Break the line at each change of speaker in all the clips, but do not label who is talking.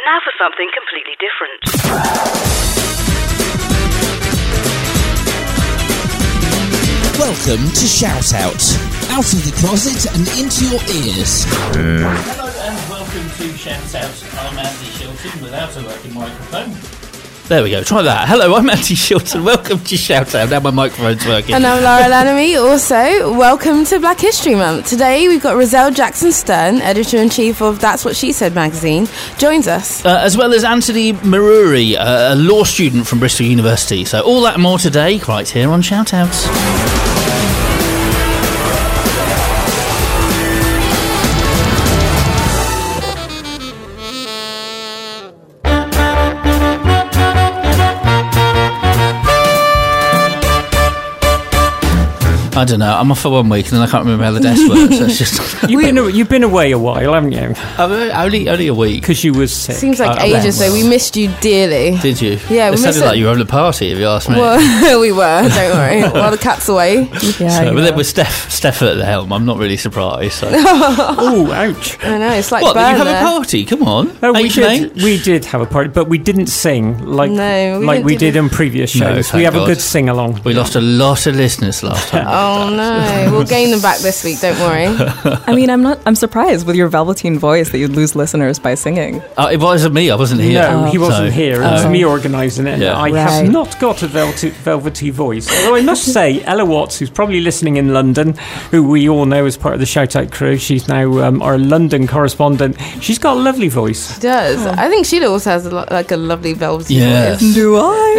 And now for something completely different.
Welcome to Shout Out. Out of the closet and into your ears.
Hello and welcome to Shout Out. I'm Andy Shilton without a working microphone. There we go, try that. Hello, I'm Andy Shilton. Welcome to Shout Out. Now my microphone's working.
And I'm Laura Lanamy. Also, welcome to Black History Month. Today we've got Roselle Jackson-Stern, Editor-in-Chief of That's What She Said magazine, joins us.
As well as Anthony Maruri, a law student from Bristol University. So all that and more today, right here on Shout Outs. I don't know. I'm off for 1 week and then I can't remember how the desk works. So it's just
You've been away a while, haven't you?
only a week.
Because you was sick.
Seems like ages though. We missed you dearly.
Did you?
Yeah,
it
we
sounded
missed
like
it.
you were having a party, if you asked me.
Well, we were. Don't worry. While the cat's away.
So, with Steph at the helm, I'm not really surprised. So.
Oh, ouch!
I know. It's like
What? Did you have
burn
a party? Come on.
Oh,
H&H?
we did have a party, but we didn't sing like we did in previous
No,
shows.
thank
We have
God.
a good sing along.
We lost a lot of listeners last time.
Oh no. We'll gain them back this week. Don't worry.
I mean, I'm surprised with your velveteen voice that you'd lose listeners by singing.
It wasn't me. I wasn't here.
No, he wasn't
So-
here. It was me organising it.
Yeah.
I have not got a velvety voice. Although I must say, Ella Watts, who's probably listening in London, who we all know as part of the Shout Out crew, she's now our London correspondent. She's got a lovely voice.
She does. I think Sheila also has a lovely velvety
Yes.
voice.
Do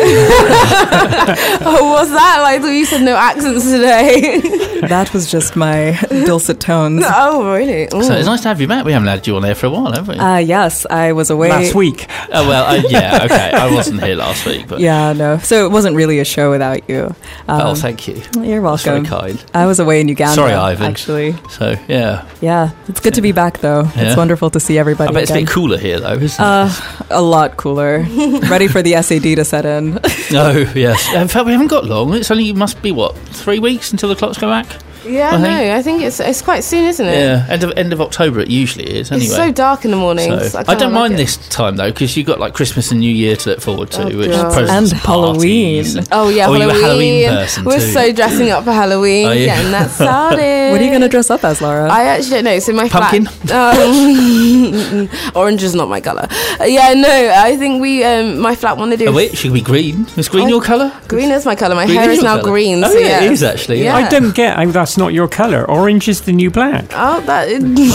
I?
Oh, what's that? Like, I thought you said no accents today.
That was just my dulcet tones.
Oh, really? Ooh.
So it's nice to have you back. We haven't had you on air for a while, have we?
Yes, I was away.
Last week.
Oh, well, yeah, okay. I wasn't here last week. But
Yeah, no. So it wasn't really a show without you.
oh, thank you.
You're
That's
welcome.
very kind.
I was away in Uganda.
Sorry, Ivan.
Actually,
So, yeah.
yeah, it's good to be back though.
Yeah.
It's wonderful to see everybody
I bet it's a
again.
bit cooler here, though, isn't it?
A lot cooler. Ready for the SAD to set in.
No, yes. In fact, we haven't got long. It's only, must be, 3 weeks until the clocks go back?
Yeah, I think it's quite soon, isn't it?
Yeah, end of October it usually is, anyway.
It's so dark in the mornings.
So,
I
I don't mind
like it.
this time, though, because you've got, like, Christmas and New Year to look forward to, which is
God.
presents
And Halloween.
parties.
Oh, yeah,
Oh,
Halloween.
you're a Halloween person,
We're
too.
so dressing up for Halloween.
Are you?
Getting that started.
What are you going to dress up as, Laura?
I actually don't know. So my
Pumpkin?
flat, orange is not my colour. Yeah, no. I think my flat want to do.
Oh, wait, should be green. Is green your colour?
Green is my colour. My
Green
hair
is
is
your
now
colour?
green.
Oh,
so
yeah,
yeah,
it is actually.
Yeah.
I don't get how that's not your colour. Orange is the new black.
Oh, that.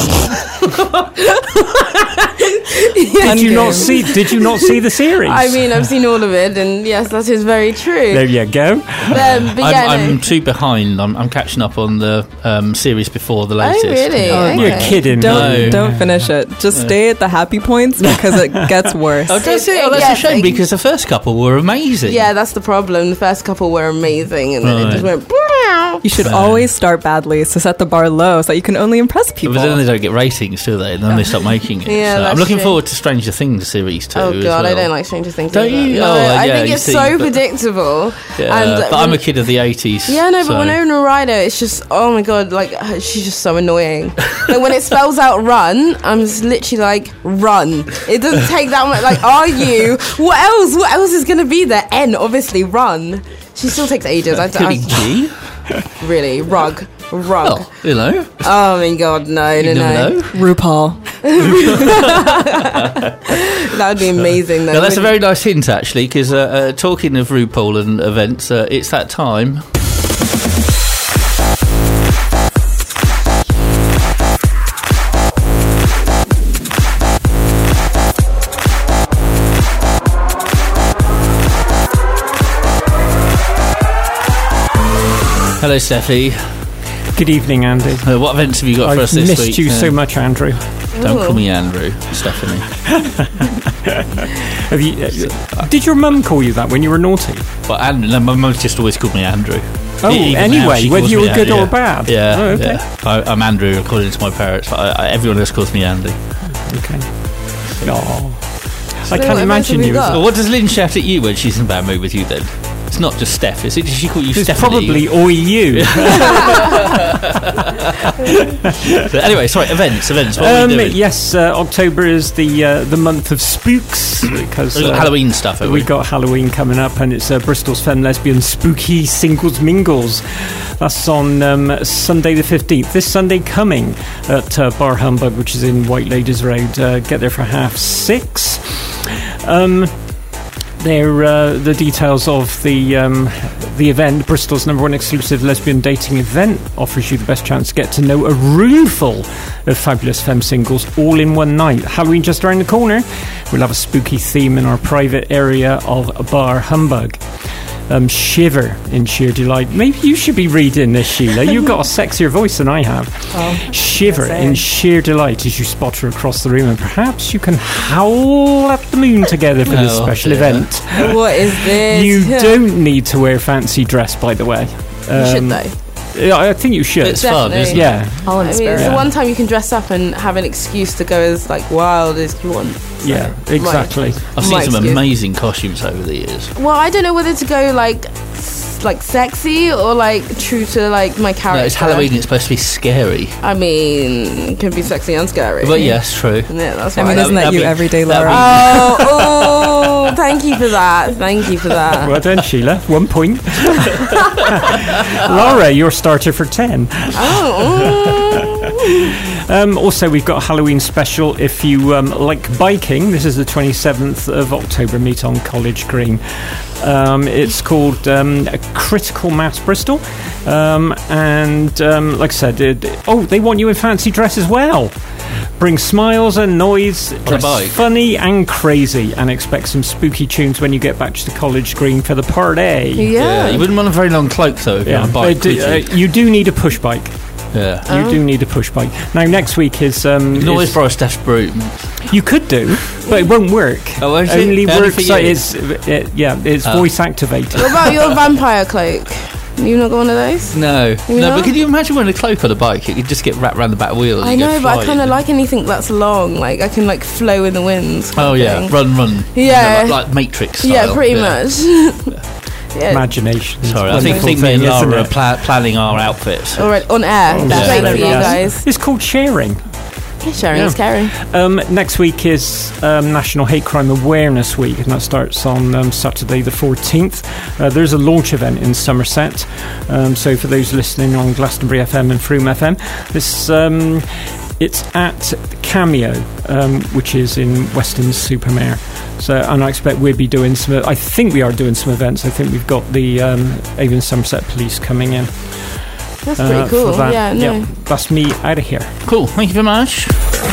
Did you not see the series?
I mean, I've seen all of it, and yes, that is very true.
There you go.
But yeah,
I'm
no.
too behind. I'm catching up on the series before the latest.
really?
Yeah.
Okay.
You're kidding.
Don't finish it. Just stay at the happy points because it gets worse.
Oh, does it? Oh, that's
Yes,
a shame because the first couple were amazing.
Yeah, that's the problem. The first couple were amazing, and then it just went.
You should always start badly to set the bar low so that you can only impress people.
But then they don't get ratings, do they? And then they stop making it.
Yeah,
So
that's
I'm looking
true.
forward to Stranger Things series 2.
Oh
as
god, I
well.
don't like Stranger Things.
Don't
either.
you?
No,
Oh,
I
yeah,
think
you
it's
see,
so
but-
predictable.
Yeah,
And,
but I'm a kid of the 80s.
Yeah, no, but
so-
Winona Ryder, it's just, oh my god, like, she's just so annoying. Like, when it spells out run, I'm just literally like, run. It doesn't take that much, like, are you? What else? What else is going to be there? N, obviously, run. She still takes ages.
Killing G?
Really, rug.
Well, you know.
Oh my god, no.
You never know.
RuPaul.
That would be amazing, though.
Now, that's a very nice hint, actually, because talking of RuPaul and events, it's that time. Hello, Steffi.
Good evening, Andy.
What events have you got for us
I've
this
missed
week?
you so much, Andrew.
Don't call me Andrew, Stephanie.
Have you? Did your mum call you that when you were naughty?
But no, my mum's just always called me Andrew.
Oh,
Even now,
anyway,
she
whether
calls
you
me
were good
Andy,
or
yeah.
bad.
Yeah,
Oh, okay.
yeah. I'm Andrew, according to my parents. But everyone else calls me Andy.
Okay. Oh. I
So
can't
what
imagine
events have we
you.
got?
Well, what does Lynn shout at you when she's in a bad mood with you then? It's not just Steph, is it? Did she call you
It's
Stephanie?
probably OU.
So anyway, sorry, events. What are we doing?
Yes, October is the month of spooks because
We've got Halloween stuff, haven't we?
We got Halloween coming up, and it's Bristol's Femme Lesbian Spooky Singles Mingles. That's on Sunday the 15th. This Sunday coming at Bar Humbug, which is in White Ladies Road. Get there for 6:30. They're the details of the event. Bristol's #1 exclusive lesbian dating event offers you the best chance to get to know a room full of fabulous femme singles all in one night. Halloween just around the corner. We'll have a spooky theme in our private area of Bar Humbug. Shiver in sheer delight. Maybe you should be reading this, Sheila. You've got a sexier voice than I have. Shiver in sheer delight as you spot her across the room, and perhaps you can howl at the moon together for this special event.
What is this?
You don't need to wear fancy dress, by the way.
You should though.
I think you should.
It's fun,
Definitely.
isn't it?
Yeah.
All in
I mean,
spirit.
it's the one time you can dress up and have an excuse to go as like wild as you want. So,
Yeah, exactly.
I've seen
My
some
excuse.
amazing costumes over the years.
Well, I don't know whether to go like sexy or like true to like my character.
No, it's Halloween. It's supposed to be scary.
I mean, it can be sexy and scary.
But yes, true.
Yeah, that's
I
fine.
mean, isn't that
that'd
you
be-
every day,
that'd
Laura?
Oh, thank you for that. Thank you for that.
Well done, Sheila. 1 point. Laura, your starter for 10. Also, we've got a Halloween special. If you like biking, this is the 27th of October. Meet on College Green. It's called Critical Mass Bristol. And like I said, they want you in fancy dress as well. Bring smiles and noise, dress
bike.
funny and crazy, and expect some spooky tunes when you get back to the College Green for the party.
Yeah.
You wouldn't want a very long cloak though if you're on a bike, would you?
You do need a push bike.
Yeah.
You do need a push bike. Now, next week is...
You can always borrow Steph's broom.
you could do, but it won't work.
Oh, won't it?
Only
Only
works...
for
So
you?
it's voice activated.
What about your vampire cloak? You not got one of those?
No.
You
No,
know?
but could you imagine wearing a cloak on a bike? It could just get wrapped around the back wheel. and
I
you go
know, but I
flying.
kind of like anything that's long. Like I can like flow in the wind.
Oh, yeah. Run.
Yeah.
You know, like Matrix style.
Yeah, pretty much. Yeah.
Imagination. is a
Sorry, I think
wonderful
me and
thing, isn't
Laura are
it?
planning our outfits.
All right, on air.
Oh,
That's
yeah.
great for you
Yes.
guys.
It's called sharing.
Yeah, sharing
Yeah.
is caring.
Next week is National Hate Crime Awareness Week, and that starts on Saturday the 14th. There's a launch event in Somerset, so for those listening on Glastonbury FM and Froome FM, this it's at Cameo, which is in Weston-super-Mare. So, and I expect we'll be doing some. I think we are doing some events. I think we've got the Avon Somerset Police coming in.
That's pretty cool.
for that.
Yeah, no.
Yep. That's me out of here.
Cool. Thank you very much.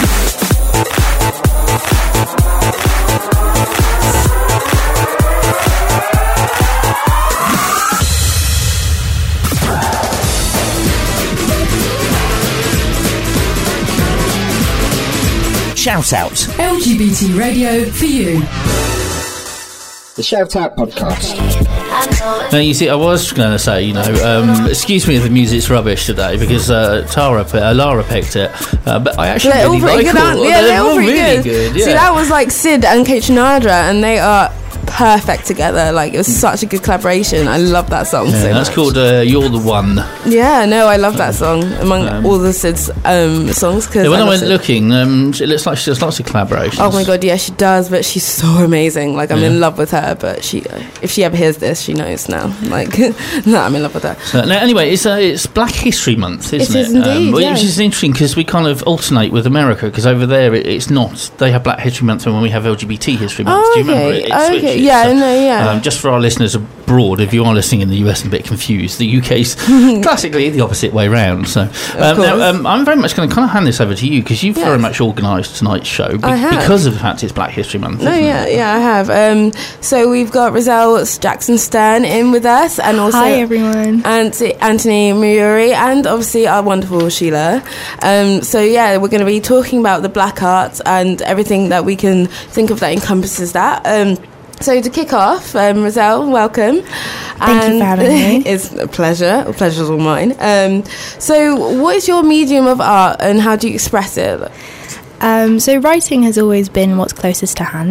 Shout out.
LGBT radio for you.
The Shout Out Podcast.
Now, you see, I was going to say, excuse me if the music's rubbish today because Lara picked it, but I actually
They're all
really
pretty
like
good,
all.
aren't they? Yeah, they're all pretty
really
good.
Yeah.
See, that was like Sid and Kate Chinadra, and they are perfect together. Like, it was such a good collaboration. I love that song so
that's
much.
called "You're the One."
Yeah, no, I love that song among all the Sid's songs. Cause
Yeah, when I
love
went
Sid.
looking, it looks like she does lots of collaborations.
Oh my god, yeah, she does, but she's so amazing. Like, I'm in love with her, but if she ever hears this, she knows now. Like, no, I'm in love with her.
Now, anyway, it's Black History Month, isn't it?
It is indeed, yeah.
Which is interesting because we kind of alternate with America because over there it's not. They have Black History Month and when we have LGBT History Month.
Oh,
Do you remember it? It switches.
Okay, yeah, no, yeah.
Just for our listeners abroad, if you are listening in the US and a bit confused, the UK's classically the opposite way round. So now, I'm very much going to kind of hand this over to you because you've very much organised tonight's show
I have.
because of the fact it's Black History Month.
No,
isn't
yeah,
it?
yeah, I have. So we've got Roselle Jackson Stern in with us, and also
Hi, everyone.
and Anthony Muriuri, and obviously our wonderful Sheila. So yeah, we're going to be talking about the black arts and everything that we can think of that encompasses that. So to kick off, Roselle, welcome.
Thank you for having me.
It's a pleasure. The pleasure's all mine. So what is your medium of art and how do you express it?
So writing has always been what's closest to hand to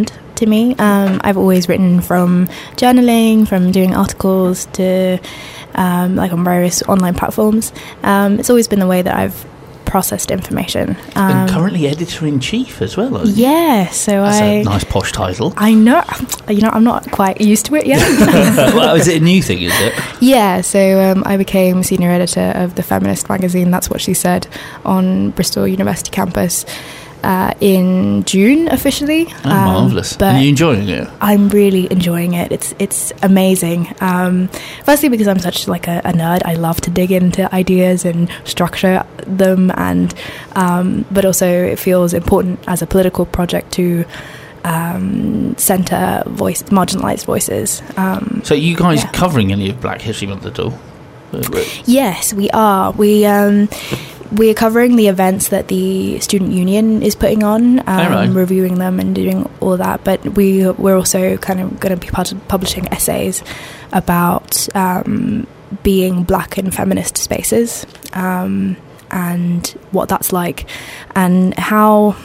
to me. I've always written from journaling, from doing articles to like on various online platforms. It's always been the way that I've processed information.
And currently editor-in-chief as well, aren't you?
Yeah, so
That's a nice posh title.
I know. I'm not quite used to it yet.
Well, is it a new thing, is it?
Yeah, so I became senior editor of the feminist magazine, That's What She Said, on Bristol University campus in June officially.
Oh, marvellous.
But
are you enjoying it?
I'm really enjoying it. It's amazing. Firstly, because I'm such like a nerd, I love to dig into ideas and structure them, and but also it feels important as a political project to centre marginalised voices.
So are you guys covering any of Black History Month at all?
Yes, we are. We're covering the events that the student union is putting on, reviewing them and doing all that. But we're also kind of going to be publishing essays about being Black in feminist spaces, and what that's like, and how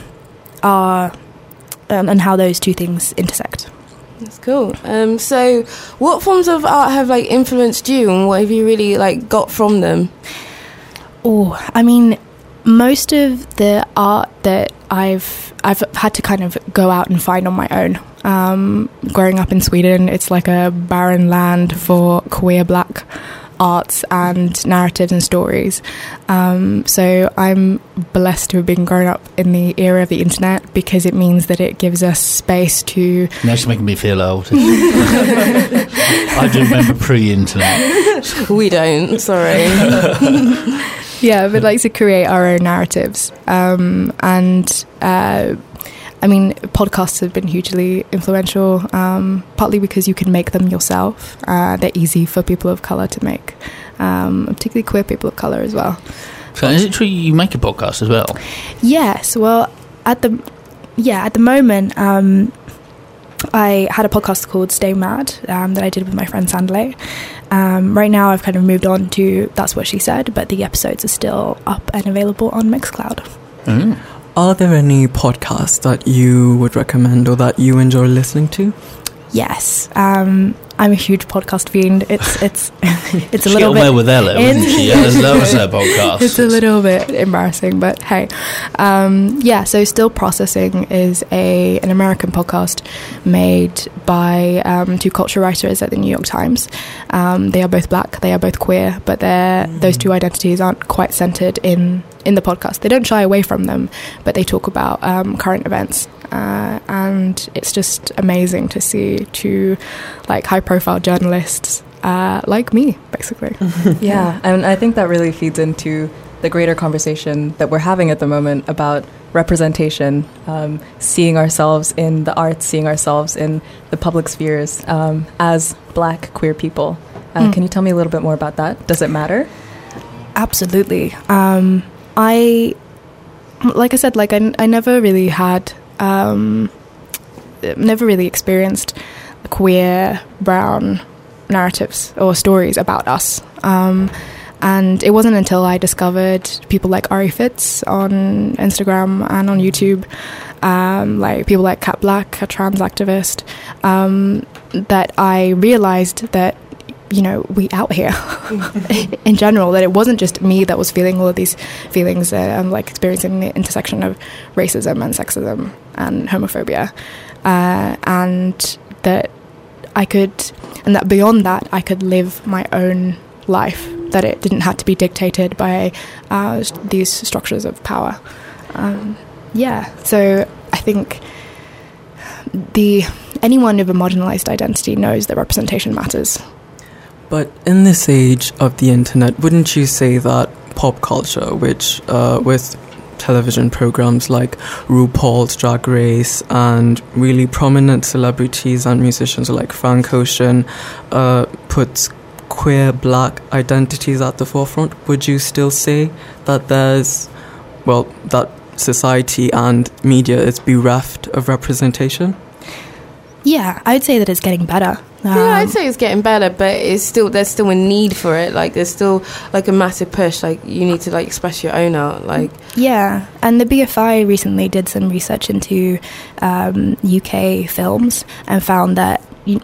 those two things intersect.
That's cool. So what forms of art have like influenced you, and what have you really like got from them?
Oh, I mean, most of the art that I've had to kind of go out and find on my own. Growing up in Sweden, it's like a barren land for queer Black arts and narratives and stories. So I'm blessed to have been grown up in the era of the internet, because it means that it gives us space to...
Now she's making me feel old. I do remember pre-internet.
We don't, sorry.
Yeah, but like to create our own narratives. I mean, podcasts have been hugely influential, partly because you can make them yourself. They're easy for people of colour to make, particularly queer people of colour as well.
So is it true you make a podcast as well?
Yes, well, at the moment, I had a podcast called Stay Mad that I did with my friend Sandley. Right now I've kind of moved on to That's What She Said, but the episodes are still up and available on Mixcloud.
Are there any podcasts that you would recommend or that you enjoy listening to?
Yes. I'm a huge podcast fiend. It's a little bit...
well with Ella, wasn't she? Ella loves her podcast.
It's a little bit embarrassing, but hey. So Still Processing is an American podcast made by two culture writers at the New York Times. They are both Black, they are both queer, but those two identities aren't quite centred in the podcast. They don't shy away from them, but they talk about current events. And it's just amazing to see two like high-profile journalists like me, basically.
Yeah, and I think that really feeds into the greater conversation that we're having at the moment about representation, seeing ourselves in the arts, seeing ourselves in the public spheres as Black queer people. Can you tell me a little bit more about that? Does it matter?
Absolutely. Like I said, like I never really had... never really experienced queer brown narratives or stories about us, and it wasn't until I discovered people like Ari Fitz on Instagram and on YouTube, like people like Kat Black, a trans activist, that I realized that, you know, we out here in general, that it wasn't just me that was feeling all of these feelings and like experiencing the intersection of racism and sexism and homophobia, and that beyond that I could live my own life, that it didn't have to be dictated by these structures of power. So I think anyone with a marginalized identity knows that representation matters.
But in this age of the internet, wouldn't you say that pop culture, which with television programs like RuPaul's Drag Race and really prominent celebrities and musicians like Frank Ocean, puts queer Black identities at the forefront, would you still say that that society and media is bereft of representation?
Yeah, I'd say that it's getting better.
Yeah, I'd say it's getting better, but there's still a need for it. Like, there's still like a massive push. Like, you need to like express your own art. Like,
yeah, and the BFI recently did some research into UK films and found that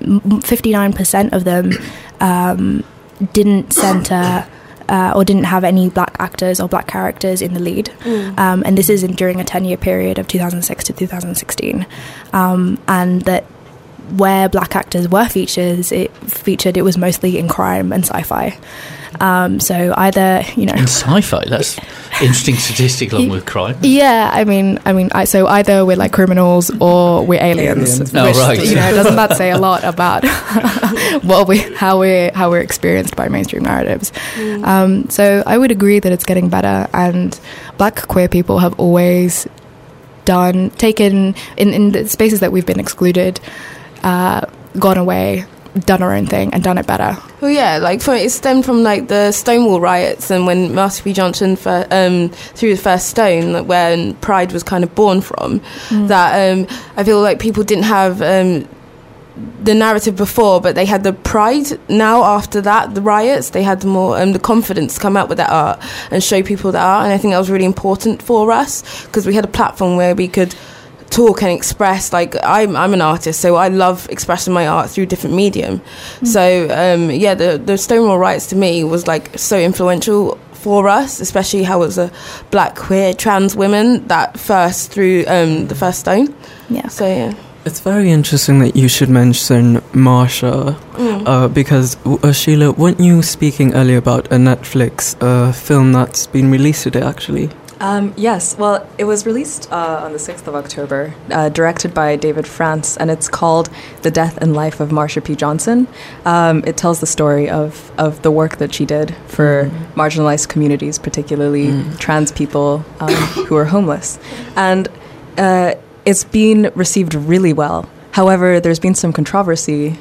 59% of them didn't centre or didn't have any black actors or black characters in the lead. And this is during a 10-year period of 2006 to 2016. And that where black actors were featured, it was mostly in crime and sci-fi. So either, you know...
In sci-fi? That's interesting statistic along with crime.
Yeah, I mean, so either we're like criminals or we're aliens.
Oh,
which,
right.
You know, doesn't that say a lot about how we're experienced by mainstream narratives? So I would agree that it's getting better, and black queer people have always taken in the spaces that we've been excluded, gone away, done our own thing and done it better.
Well, yeah, like it stemmed from like the Stonewall riots and when Master P. Johnson threw the first stone, like, when Pride was kind of born from. That I feel like people didn't have the narrative before, but they had the pride now after that, the riots. They had the more the confidence to come out with that art and show people that art, and I think that was really important for us because we had a platform where we could talk and express. Like, I'm an artist, so I love expressing my art through different medium. So yeah, the Stonewall riots to me was like so influential for us, especially how it was a black queer trans women that first threw the first stone.
Yeah.
So yeah,
it's very interesting that you should mention Marsha, because Sheila, weren't you speaking earlier about a Netflix film that's been released today actually?
Yes, well, it was released on the 6th of October, directed by David France, and it's called The Death and Life of Marsha P. Johnson. It tells the story of the work that she did for marginalized communities, particularly trans people who are homeless. And it's been received really well. However, there's been some controversy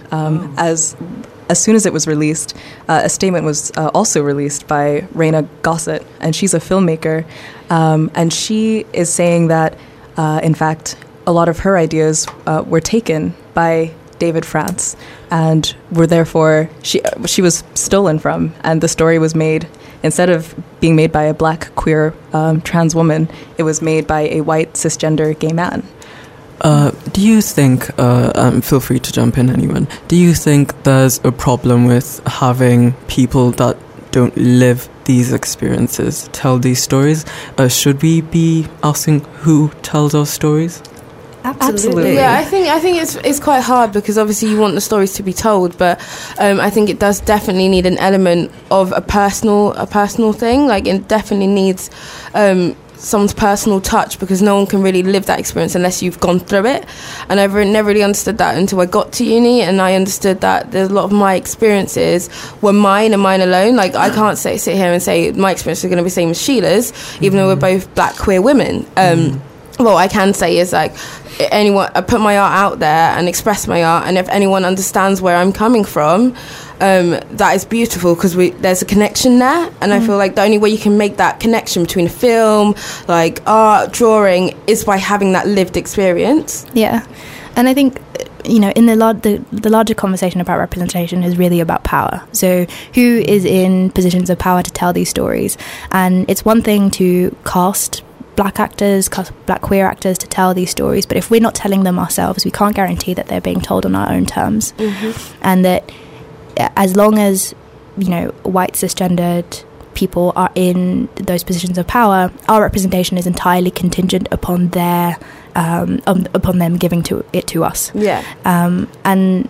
as soon as it was released. A statement was also released by Raina Gossett, and she's a filmmaker, and she is saying that, in fact, a lot of her ideas were taken by David France and were therefore, she was stolen from, and the story was made, instead of being made by a black queer trans woman, it was made by a white cisgender gay man.
Do you think, feel free to jump in anyone, do you think there's a problem with having people that don't live these experiences tell these stories? Should we be asking who tells our stories?
Absolutely.
Yeah, I think it's quite hard because obviously you want the stories to be told, but I think it does definitely need an element of a personal thing. Like, it definitely needs someone's personal touch, because no one can really live that experience unless you've gone through it. And I never really understood that until I got to uni, and I understood that there's a lot of my experiences were mine and mine alone. Like, I can't sit here and say my experience is going to be the same as Sheila's, even though we're both black queer women. What I can say is, like, I put my art out there and express my art, and if anyone understands where I'm coming from, that is beautiful, because there's a connection there. And I feel like the only way you can make that connection between a film, like art, drawing, is by having that lived experience.
Yeah, and I think, you know, in the larger conversation about representation is really about power. So who is in positions of power to tell these stories? And it's one thing to cast black actors, black queer actors to tell these stories, but if we're not telling them ourselves, we can't guarantee that they're being told on our own terms. And that as long as, you know, white cisgendered people are in those positions of power, our representation is entirely contingent upon their upon them giving it to us.
Yeah.
And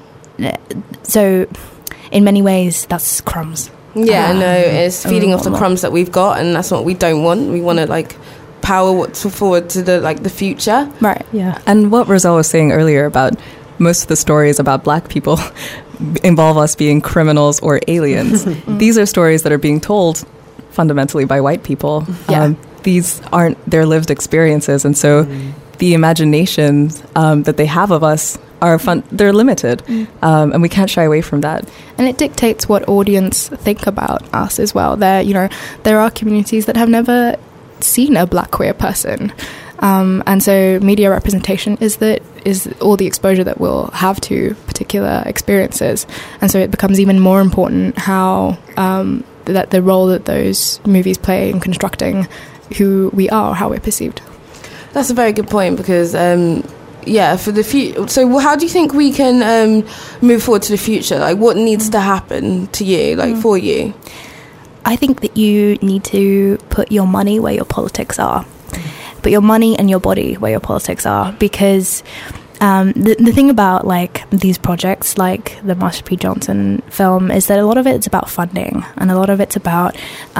so in many ways that's crumbs.
Yeah, no, it's feeding off the crumbs that we've got, and that's what we don't want. We want to, like, power what's forward to the future.
Right. Yeah. And what Roselle was saying earlier about most of the stories about black people involve us being criminals or aliens. These are stories that are being told fundamentally by white people.
Yeah.
These aren't their lived experiences, and so the imaginations that they have of us are they're limited, and we can't shy away from that.
And it dictates what audience think about us as well. There are communities that have never seen a black queer person, And so media representation is all the exposure that we'll have to particular experiences. And so it becomes even more important how that the role that those movies play in constructing who we are, how we're perceived.
That's a very good point, because for the future. So how do you think we can move forward to the future? Like, what needs to happen to you, like for you?
I think that you need to put your money where your politics are. Put your money and your body where your politics are, because the thing about like these projects, like the Marsha P. Johnson film, is that a lot of it's about funding, and a lot of it's about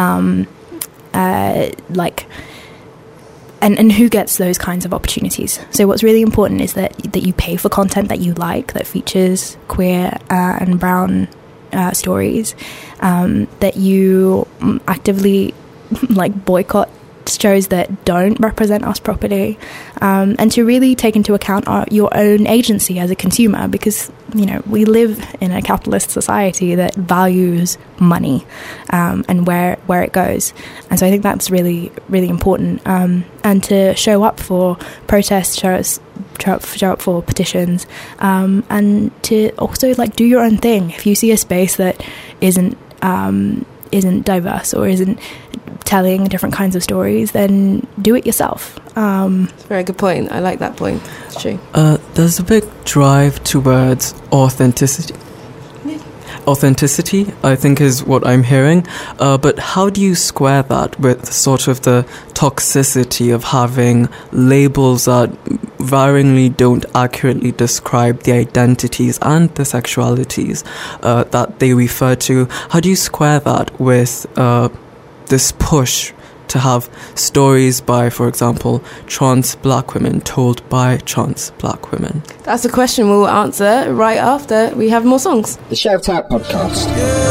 and who gets those kinds of opportunities. So what's really important is that you pay for content that you like, that features queer and brown stories, that you actively like boycott shows that don't represent us properly, and to really take into account your own agency as a consumer, because we live in a capitalist society that values money and where it goes. And so I think that's really, really important, and to show up for protests, show up for petitions, and to also like do your own thing. If you see a space that isn't diverse or isn't telling different kinds of stories, then do it yourself.
It's a very good point. I like that point. It's true.
There's a big drive towards authenticity. Authenticity, I think, is what I'm hearing. But how do you square that with sort of the toxicity of having labels that varyingly don't accurately describe the identities and the sexualities that they refer to? How do you square that with this push to have stories by, for example, trans black women told by trans black women?
That's a question we'll answer right after we have more songs.
The Shout Out Podcast.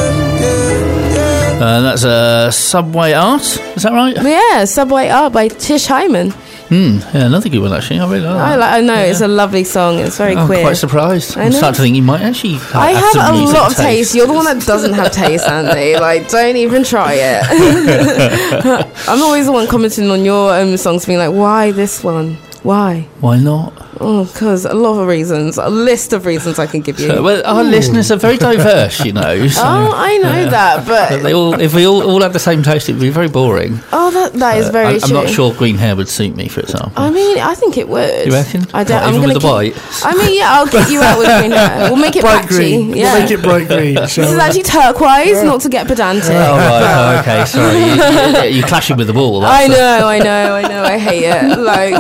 That's Subway Art, is that right?
Yeah, Subway Art by Tish Hyman.
Yeah, another good one actually. I really like that.
I know, it's a lovely song. It's very queer.
I'm quite surprised. I'm starting to think you might actually
I have a lot of taste. You're the one that doesn't have taste, Andy. Like, don't even try it. I'm always the one commenting on your songs, being like, why this one? Why?
Why not?
Oh, because a lot of reasons. A list of reasons I can give you.
Well, our listeners are very diverse, So,
I know that, but
if we all had the same taste, it would be very boring.
Oh, that is very true.
I'm not sure green hair would suit me, for example.
I mean, I think it would.
You reckon?
I don't.
Even with the white.
I mean, yeah, I'll kick you out with green hair. We'll make it
bright
patchy.
green.
Yeah.
We'll make it bright green.
This is actually turquoise, not to get pedantic.
Oh, right. Okay, sorry. You're clashing with the wall.
I know. I hate it.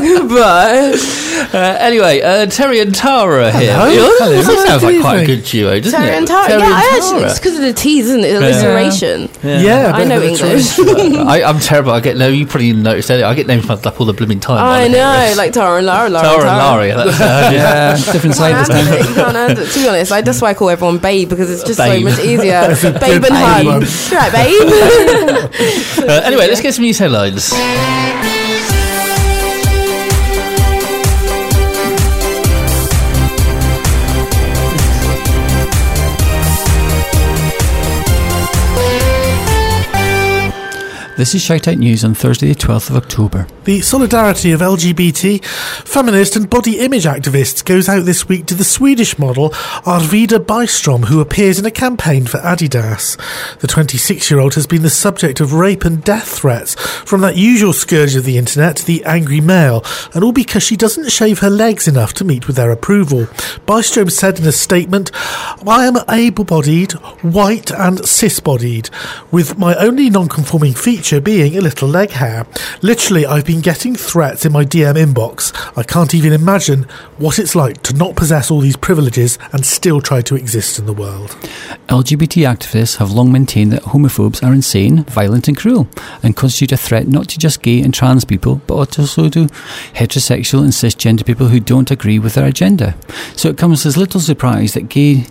But
anyway, Terry and Tara here.
Hello.
That sounds like quite a good duo, doesn't it?
Terry and Tara. It's because of the T's, isn't it? Alliteration.
Yeah,
I know English.
I'm terrible. You probably noticed earlier. I get names muddled up all the blooming time.
I know, like Tara and Lara.
Tara and Lara.
Different side.
You can't add it. To be honest, that's why I call everyone Babe, because it's just so much easier. Babe and Hun. You're right, Babe.
Anyway, let's get some news headlines.
This is Shout Out News on Thursday the 12th of October.
The solidarity of LGBT, feminist and body image activists goes out this week to the Swedish model Arvida Byström, who appears in a campaign for Adidas. The 26-year-old has been the subject of rape and death threats from that usual scourge of the internet, the angry male, and all because she doesn't shave her legs enough to meet with their approval. Byström said in a statement, "I am able-bodied, white and cis-bodied, with my only non-conforming feature being a little leg hair. Literally, I've been getting threats in my DM inbox. I can't even imagine what it's like to not possess all these privileges and still try to exist in the world."
LGBT activists have long maintained that homophobes are insane, violent and cruel, and constitute a threat not to just gay and trans people, but also to heterosexual and cisgender people who don't agree with their agenda. So it comes as little surprise that gay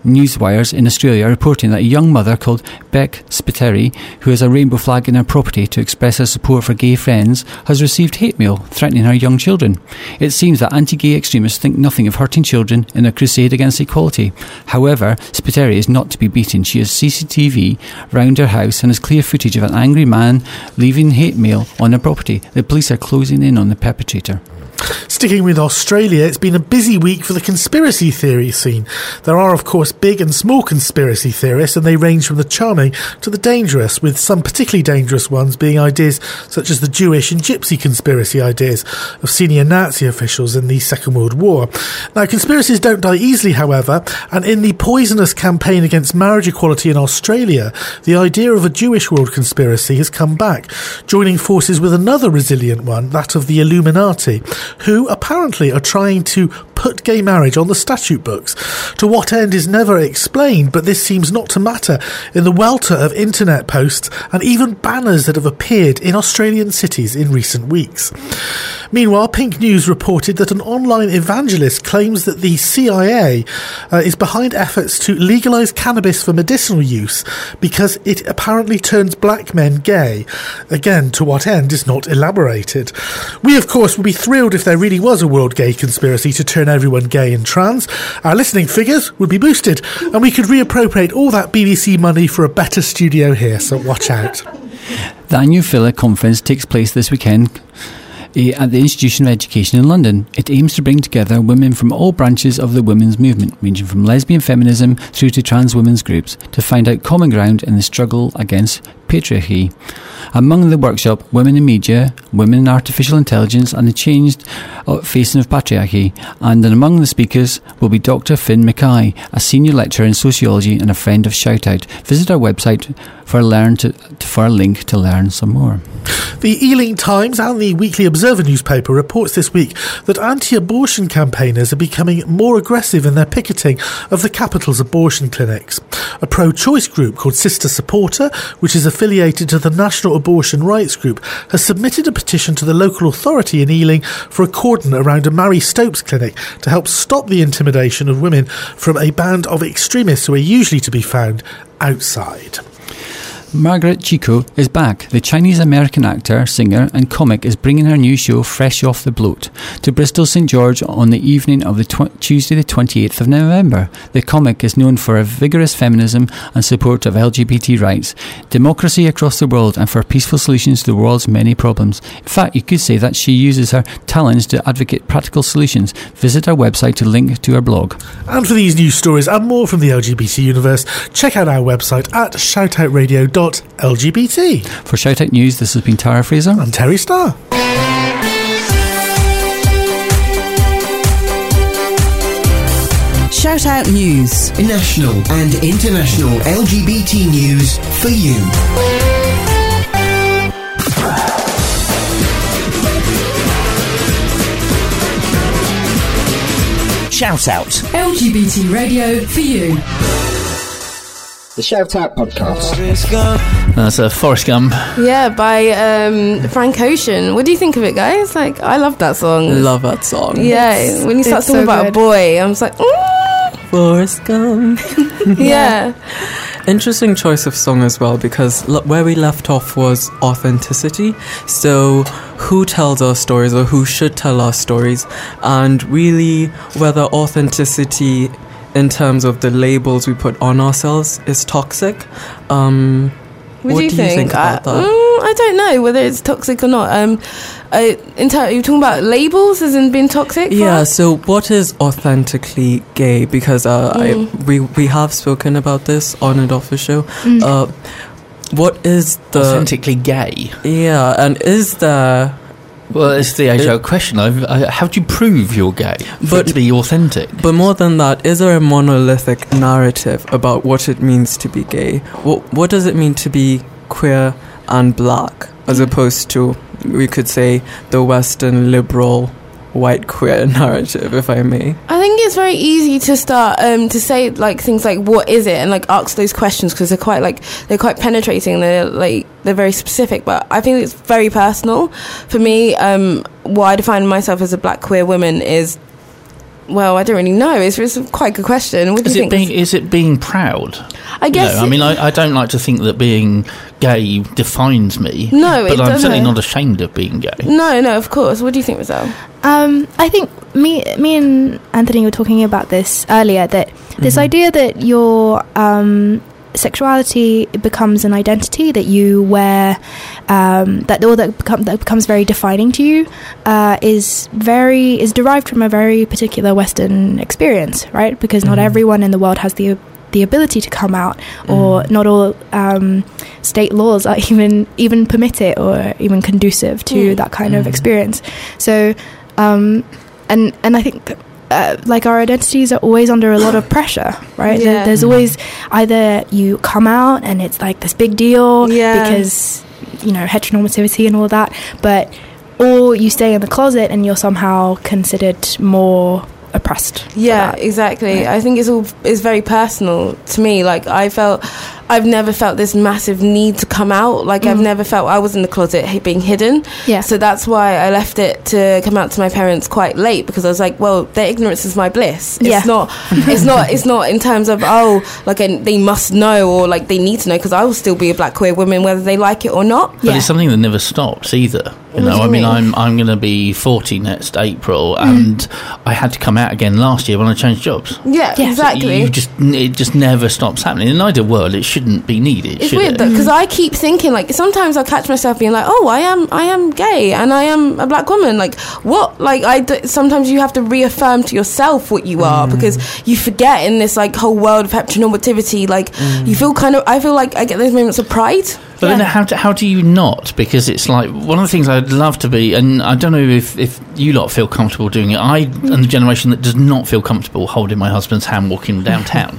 news wires in Australia are reporting that a young mother called Beck Spiteri, who has a rainbow flag in her property to express her support for gay friends, has received hate mail threatening her young children. It seems that anti-gay extremists think nothing of hurting children in their crusade against equality. However, Spiteri is not to be beaten. She has CCTV round her house and has clear footage of an angry man leaving hate mail on her property. The police are closing in on the perpetrator.
Sticking with Australia, it's been a busy week for the conspiracy theory scene. There are, of course, big and small conspiracy theorists, and they range from the charming to the dangerous, with some particularly dangerous ones being ideas such as the Jewish and Gypsy conspiracy ideas of senior Nazi officials in the Second World War. Now, conspiracies don't die easily, however, and in the poisonous campaign against marriage equality in Australia, the idea of a Jewish world conspiracy has come back, joining forces with another resilient one, that of the Illuminati, who apparently are trying to put gay marriage on the statute books. To what end is never explained, but this seems not to matter in the welter of internet posts and even banners that have appeared in Australian cities in recent weeks. Meanwhile, Pink News reported that an online evangelist claims that the CIA is behind efforts to legalise cannabis for medicinal use because it apparently turns black men gay. Again, to what end is not elaborated. We, of course, would be thrilled if there really was a world gay conspiracy to turn everyone gay and trans. Our listening figures would be boosted, and we could reappropriate all that BBC money for a better studio here, so watch out.
The annual Filler Conference takes place this weekend at the Institution of Education in London. It aims to bring together women from all branches of the women's movement, ranging from lesbian feminism through to trans women's groups, to find out common ground in the struggle against patriarchy. Among the workshop, women in media, women in artificial intelligence and the changed facing of patriarchy. And among the speakers will be Dr. Finn Mackay, a senior lecturer in sociology and a friend of Shoutout. Visit our website for a link to learn some more.
The Ealing Times and the Weekly Observer newspaper reports this week that anti-abortion campaigners are becoming more aggressive in their picketing of the capital's abortion clinics. A pro-choice group called Sister Supporter, which is affiliated to the National Abortion Rights Group, has submitted a petition to the local authority in Ealing for a cordon around a Mary Stopes clinic to help stop the intimidation of women from a band of extremists who are usually to be found outside.
Margaret Chico is back. The Chinese-American actor, singer and comic is bringing her new show Fresh Off the Bloat to Bristol St George on the evening of the Tuesday the 28th of November. The comic is known for a vigorous feminism and support of LGBT rights, democracy across the world and for peaceful solutions to the world's many problems. In fact, you could say that she uses her talents to advocate practical solutions. Visit our website to link to her blog.
And for these news stories and more from the LGBT universe, check out our website at shoutoutradio.lgbt.
For Shoutout News, this has been Tara Fraser
and Terry Starr.
Shoutout News, national and international LGBT news for you. Shoutout
LGBT radio for you.
The Shout Out Podcast.
That's a Forrest Gump.
Yeah, by Frank Ocean. What do you think of it, guys? Like, I love that song.
Love that song.
Yeah, when you start talking about a boy, I'm just like,
Forrest Gump.
Yeah.
Interesting choice of song as well, because where we left off was authenticity. So who tells our stories, or who should tell our stories, and really whether authenticity in terms of the labels we put on ourselves is toxic. What do you think
about that? I don't know whether it's toxic or not. You're talking about labels as in being toxic?
Yeah, so what is authentically gay? Because we have spoken about this on and off the show. What is the...
Authentically gay?
Yeah, and is there...
Well, it's the age-old question. How do you prove you're gay for it to be authentic?
But more than that, is there a monolithic narrative about what it means to be gay? What does it mean to be queer and black, as opposed to, we could say, the Western liberal white queer narrative, if I may?
I think it's very easy to start to say like things like what is it, and like ask those questions, because they're quite penetrating. They're very specific, but I think it's very personal. For me, what I define myself as a black queer woman is Well, I don't really know. It's quite a good question. What do you think?
Is it being proud?
I guess.
I mean, I don't like to think that being gay defines me.
No,
but I'm certainly not ashamed of being gay.
No, of course. What do you think, Rizal?
I think me and Anthony were talking about this earlier, that this idea that your sexuality becomes an identity that you wear, that becomes very defining to you, is derived from a very particular Western experience, right? Because not everyone in the world has the ability to come out, or not all state laws are even permit it or even conducive to that kind of experience. So and I think like our identities are always under a lot of pressure, right? There's always either you come out and it's like this big deal because heteronormativity and all that, or you stay in the closet and you're somehow considered more oppressed.
Exactly. Right. I think it's very personal to me. Like I've never felt this massive need to come out. Like I've never felt I was in the closet being hidden. So that's why I left it to come out to my parents quite late, because I was like, well, their ignorance is my bliss. It's not in terms of they must know or like they need to know, because I will still be a black queer woman whether they like it or not.
But it's something that never stops either. I mean, I'm going to be 40 next April, and I had to come out again last year when I changed jobs.
Exactly.
So it just never stops happening. In an ideal world, it shouldn't be needed.
It's weird though, because I keep thinking, like, sometimes I'll catch myself being like, oh, I am gay and I am a black woman. Like, what? Like, sometimes you have to reaffirm to yourself what you are, because you forget in this like whole world of heteronormativity. Like, you feel I feel like I get those moments of pride.
But then how do you not? Because it's like, one of the things I'd love to be, and I don't know if you lot feel comfortable doing it, I am the generation that does not feel comfortable holding my husband's hand walking downtown.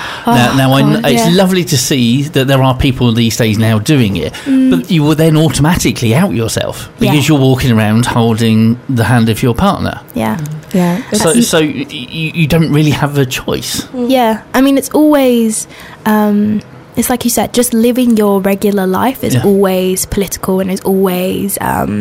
It's lovely to see that there are people these days now doing it, but you will then automatically out yourself because you're walking around holding the hand of your partner. So you don't really have a choice.
I mean, it's always it's like you said, just living your regular life is always political and is always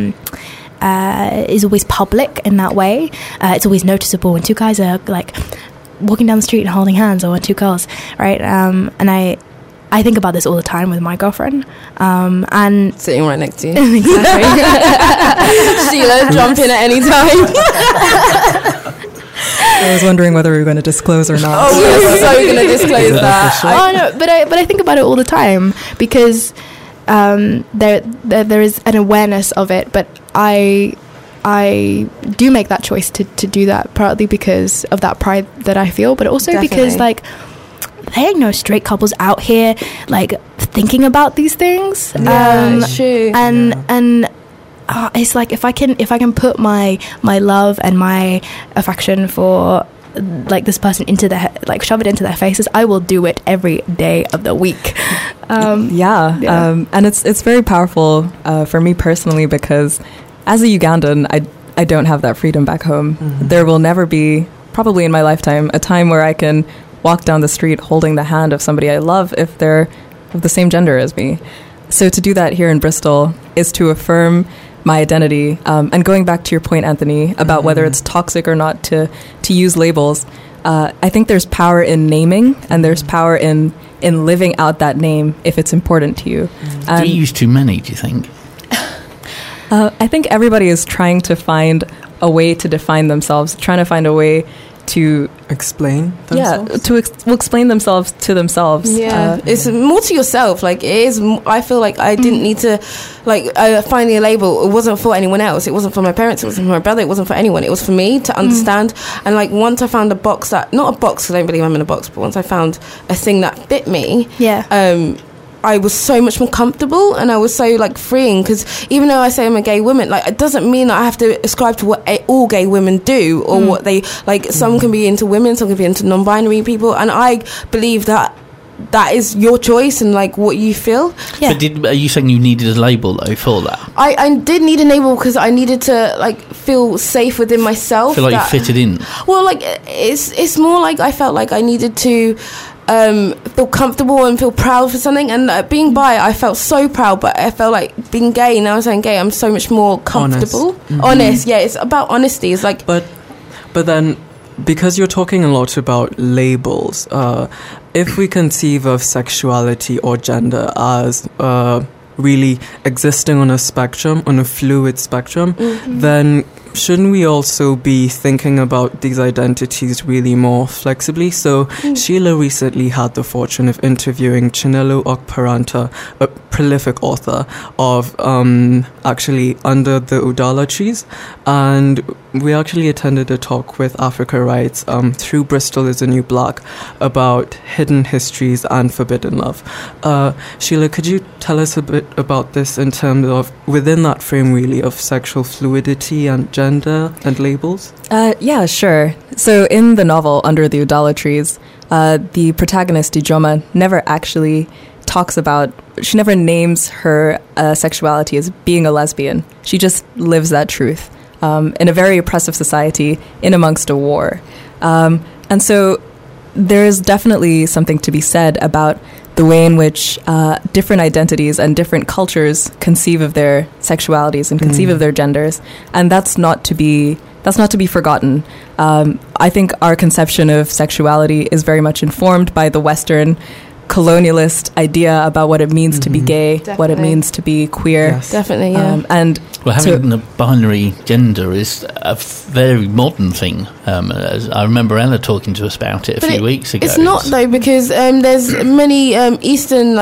public in that way. It's always noticeable when two guys are like walking down the street and holding hands, or when two girls, right? And I think about this all the time with my girlfriend, and
sitting right next to you.
Exactly.
Sheila, jump in at any time.
I was wondering whether we were going to disclose or not.
Oh, we're so going to disclose that.
No, but I think about it all the time, because there is an awareness of it, but I do make that choice to do that, partly because of that pride that I feel, but also because like there ain't no straight couples out here like thinking about these things.
True.
And it's like if I can put my love and my affection for like this person shove it into their faces, I will do it every day of the week.
And it's very powerful for me personally, because as a Ugandan, I don't have that freedom back home. There will never be, probably in my lifetime, a time where I can walk down the street holding the hand of somebody I love if they're of the same gender as me. So to do that here in Bristol is to affirm my identity. And going back to your point, Anthony, about whether it's toxic or not to use labels, I think there's power in naming, and there's power in living out that name if it's important to you.
Do you use too many, do you think?
I think everybody is trying to find a way to define themselves, trying to find a way to
explain themselves?
To explain themselves to themselves.
It's more to yourself. Like, it is, I feel like I didn't need to, like, finding a label, it wasn't for anyone else. It wasn't for my parents, it wasn't for my brother, it wasn't for anyone. It was for me to understand. And like, once I found a box that, not a box, because I don't believe I'm in a box, but once I found a thing that fit me, I was so much more comfortable, and I was so like freeing, because even though I say I'm a gay woman, like, it doesn't mean that I have to ascribe to what all gay women do, or what they like. Some can be into women, some can be into non-binary people, and I believe that is your choice and like what you feel.
But are you saying you needed a label though for that?
I did need a label because I needed to like feel safe within myself.
Feel like you fitted in.
Well, like it's more like I felt like I needed to feel comfortable and feel proud for something, and being bi, I felt so proud, but I felt like being gay, now I'm saying gay, I'm so much more comfortable. Honest, yeah, it's about honesty. It's like,
but then because you're talking a lot about labels, if we conceive of sexuality or gender as really existing on a spectrum, on a fluid spectrum, then shouldn't we also be thinking about these identities really more flexibly? So Sheila recently had the fortune of interviewing Chinelo Okparanta, a prolific author of actually Under the Udala Trees, and we actually attended a talk with Africa Rights through Bristol is the New Black about hidden histories and forbidden love. Sheila, could you tell us a bit about this in terms of within that frame really of sexual fluidity and gender and labels?
Yeah, sure. So in the novel Under the Udala Trees, the protagonist Ijoma never actually talks about, she never names her sexuality as being a lesbian. She just lives that truth in a very oppressive society in amongst a war. And so there's definitely something to be said about the way in which different identities and different cultures conceive of their sexualities and conceive of their genders, and that's not to be forgotten. I think our conception of sexuality is very much informed by the Western colonialist idea about what it means to be gay, what it means to be queer.
Yes. Definitely, yeah.
And
well, having a binary gender is a very modern thing. I remember Ella talking to us about it a few weeks ago.
It's not though, because there's many Eastern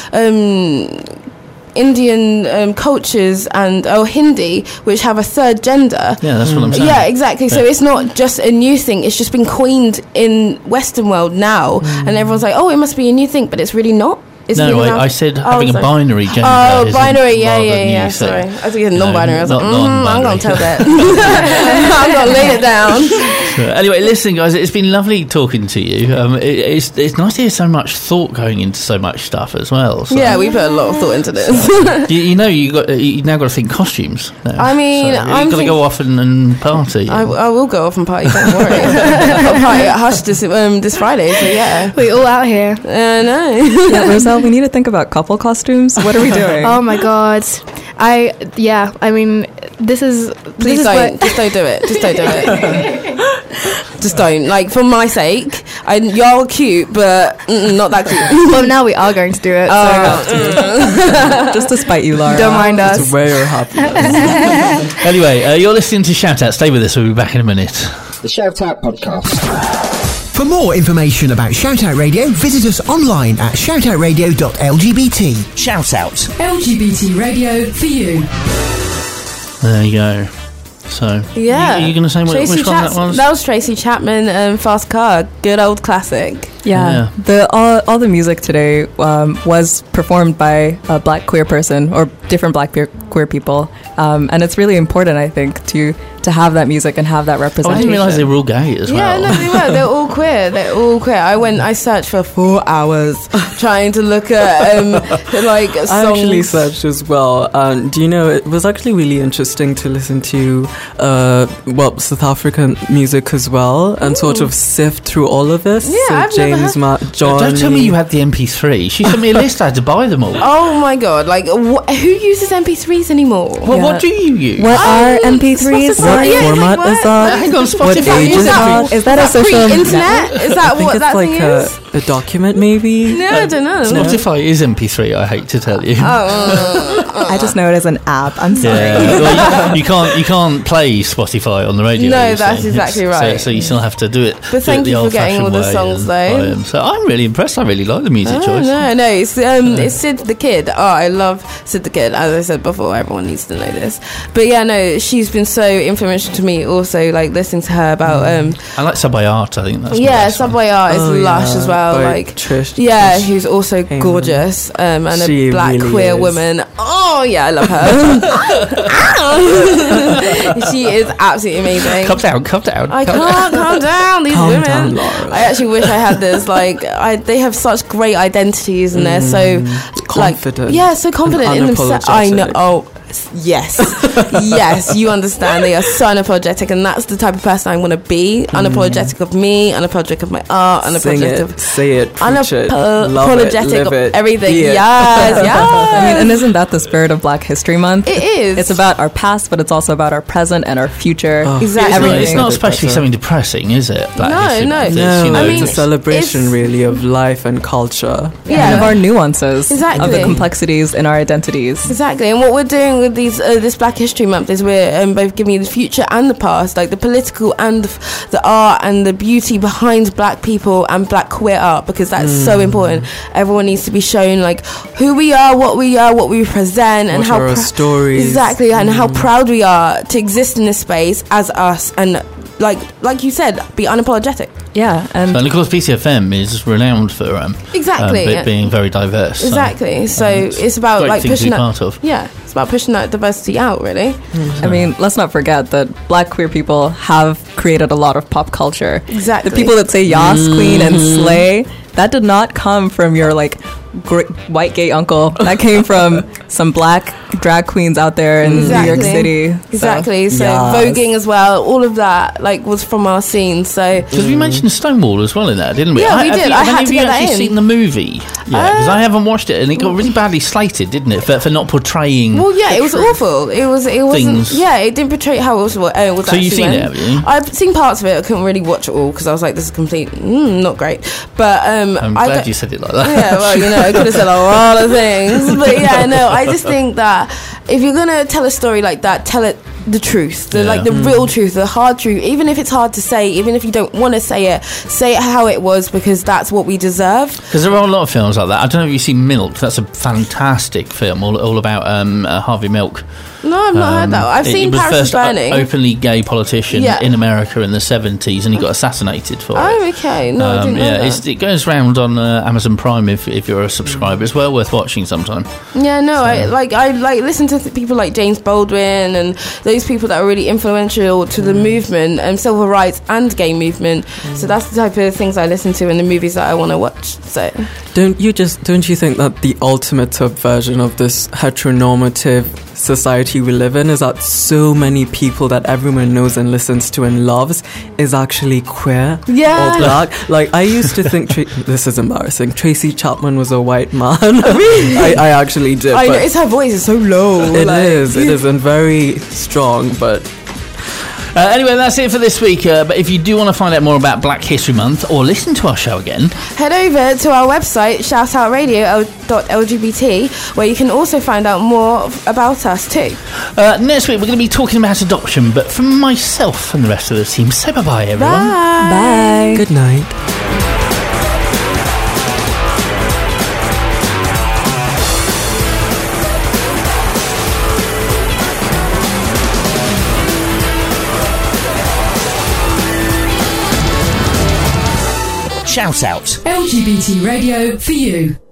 Indian cultures and Hindi which have a third gender.
Yeah, that's what I'm saying.
Yeah, exactly. So it's not just a new thing, it's just been coined in Western world now, and everyone's like, oh, it must be a new thing, but it's really not. It's
no,
really
I said having a binary gender.
Oh, binary, yeah. Sorry, I was thinking non-binary. I was like, I'm going to tell that. I'm going to lay it down.
Anyway, listen, guys, it's been lovely talking to you. It's nice to hear so much thought going into so much stuff as well. So.
Yeah, we put a lot of thought into this.
you now got to think costumes. Now.
I mean,
so you've got to go off and party.
I will go off and party. Don't worry. I'll party at Hush this Friday. So yeah,
we all out here.
I know.
Yeah, Roselle, we need to think about couple costumes. What are we doing?
Oh my god. I mean, this is...
Please don't. Just don't do it. Just don't do it. Just don't. Like, for my sake. Y'all cute, but not that cute.
Well, now we are going to do it.
Just to spite you, Laura.
Don't mind us.
It's where you're happy.
Anyway, you're listening to Shout Out. Stay with us. We'll be back in a minute.
The Shout Out Podcast.
For more information about Shout Out Radio, visit us online at shoutoutradio.lgbt. Shout Out.
LGBT radio for you.
There you go. So,
yeah.
Are you going to say which one that was?
That was Tracy Chapman, Fast Car. Good old classic.
Yeah. All the music today was performed by a black queer person or different black queer people, and it's really important, I think, to have that music and have that representation.
I didn't realise they were all gay as well.
Yeah, no, they were. They're all queer. They're all queer. I searched for 4 hours trying to look at songs.
I actually searched as well, and do you know, it was actually really interesting to listen to South African music as well, and sort of sift through all of this.
Yeah,
so
I've
James John.
Don't tell me you had the MP3. She sent me a list. I had to buy them all.
Oh my god! Like, who uses MP3s anymore?
Well, what do you use?
What are MP3s?
What format is that?
Hang on, Spotify.
What age is that? Is that a social
internet? Is that what that thing is?
A document, maybe?
No, I don't know.
Spotify is MP3. I hate to tell you.
I just know it as an app. I'm sorry.
Yeah. Well, you can't play Spotify on the radio.
No, that's exactly right.
So you still have to do it.
But thank you for getting all the songs, though.
So I'm really impressed. I really like the music choice.
No, it's Sid the Kid. Oh, I love Sid the Kid. As I said before, everyone needs to know this. But yeah, no, she's been so influential to me. Also, like listening to her about.
I like Subway Art. I think that's
Subway Art is lush as well. Like
Trish.
Yeah, who's also gorgeous and a black really queer woman. Oh yeah, I love her. She is absolutely amazing.
Calm down.
I can't calm down. These women. I actually wish I had this. Like, they have such great identities, and they're so
confident.
So confident in themselves. I know. Oh, Yes. Yes, you understand. They are so unapologetic, and that's the type of person I want to be. Unapologetic of me, unapologetic of my art, unapologetic of...
Say it, preach it, love
unapologetic
it, live
of
it,
everything.
be it.
Yes, yes.
I mean, and isn't that the spirit of Black History Month?
It is.
It's about our past, but it's also about our present and our future.
Exactly.
It's not especially something depressing, is it? Black History Month? It's,
No, it's a celebration really of life and culture.
And of our nuances.
Exactly.
Of the complexities in our identities.
Exactly. And what we're doing with these this Black History Month is we're both giving you the future and the past, like the political and the art and the beauty behind Black people and Black queer art, because that's so important. Everyone needs to be shown like who we are, what we represent, and how
our stories.
Exactly, and how proud we are to exist in this space as us, and like you said, be unapologetic.
Yeah, and
of course PCFM is renowned for being very diverse.
Exactly. So it's about
great
like
thing to
pushing
be
that.
part of.
Yeah, it's about pushing that diversity out, really.
I mean, let's not forget that Black queer people have created a lot of pop culture.
Exactly.
The people that say Yas Queen and Slay, that did not come from your like white gay uncle. That came from some Black drag queens out there in New York City.
Exactly. So voguing as well, all of that was from our scene. So
because we mentioned Stonewall as well in that, didn't we?
Yeah, we did. I had to get that in.
Have you actually seen the movie? Yeah, because I haven't watched it, and it got really badly slated, didn't it, for not portraying?
Well, yeah, it was awful. It wasn't.
Things.
Yeah, it didn't portray how it was. It was
so you've seen it, have you?
I've seen parts of it. I couldn't really watch it all because I was like, this is complete not great. But
I'm glad you said it like that.
Yeah, well, I could have said a lot of things, but yeah, no, I just think that if you're gonna tell a story like that, tell it the truth, the real truth, the hard truth, even if it's hard to say, even if you don't want to say it how it was, because that's what we deserve.
Because there are a lot of films like that. I don't know if you've seen Milk. That's a fantastic film, all about Harvey Milk.
No, I've not heard that. I've seen Paris is Burning.
Openly gay politician in America in the 70s, and he got assassinated for it.
Oh, okay. No, I didn't know that.
It goes round on Amazon Prime if you're a subscriber. It's well worth watching sometime.
Yeah, no, I listen to people like James Baldwin and those people that are really influential to the movement and civil rights and gay movement. So that's the type of things I listen to in the movies that I want to watch. So
don't you think that the ultimate subversion of this heteronormative society we live in is that so many people that everyone knows and listens to and loves is actually queer or Black? Like, I used to think this is embarrassing, Tracy Chapman was a white man. I actually did.
I know, it's her voice is so low.
It is and very strong, but
anyway, that's it for this week. But if you do want to find out more about Black History Month or listen to our show again,
head over to our website, shoutoutradio.lgbt, where you can also find out more about us too.
Next week we're going to be talking about adoption, but from myself and the rest of the team, say bye-bye, everyone.
Bye.
Good night.
Shout out.
LGBT radio for you.